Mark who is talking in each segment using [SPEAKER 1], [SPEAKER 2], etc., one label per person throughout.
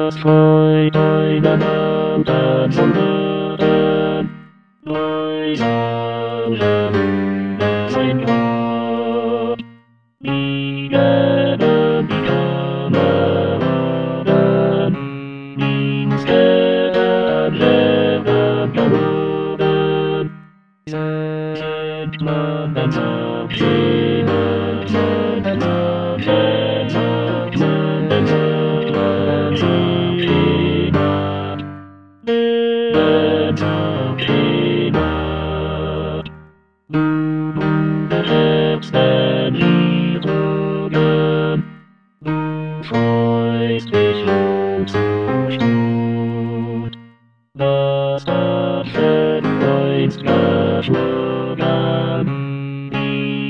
[SPEAKER 1] das freut deinen Abend von Würden, durch alle Wünsche sein Gott. Die Gäben, die Kameraden, ins Gäben leben gewoben, sind man dann so schön, sind man schön, sind man so schön, du lebst den Liedungen, du freust dich Mut zu Stut, dass das Schiff einst geschlagen, die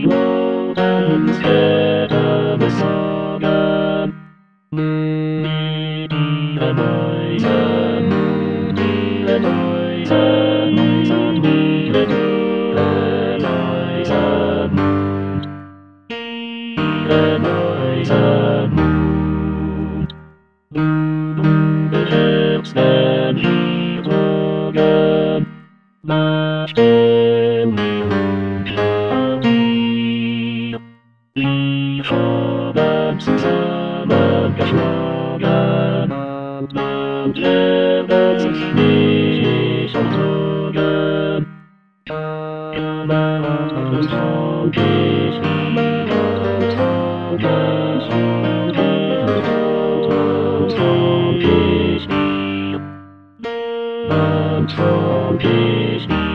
[SPEAKER 1] Roten besorgen, mit ihren Häusern, ihre Häusern, ihre Häusern, ihre Häusern. Du beschirmst den Liedungen, bestimmt auf dir. Die Farben zusammengeschlagen und leben sich nicht entzogen. Kameraden traurig, Kameraden traurig, traurig, traurig.